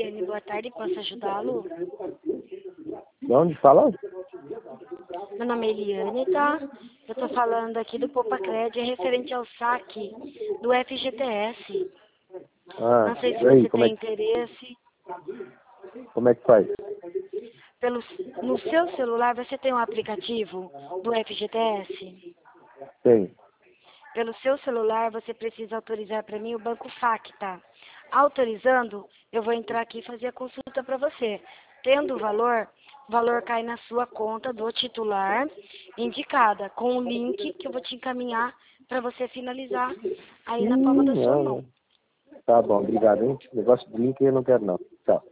Eliane, boa tarde, posso ajudá-lo? De onde fala? Meu nome é Eliane, tá? Eu tô falando aqui do Popacred, referente ao saque do FGTS. Não sei se e aí, você tem interesse. como é que faz? No seu celular você tem um aplicativo do FGTS? Tem. Pelo seu celular você precisa autorizar para mim o Banco Facta. Autorizando, eu vou entrar aqui e fazer a consulta para você. Tendo o valor cai na sua conta do titular indicada, com o link que eu vou te encaminhar para você finalizar aí na palma da sua mão. Tá bom, obrigado, hein? Negócio de link eu não quero não. Tchau.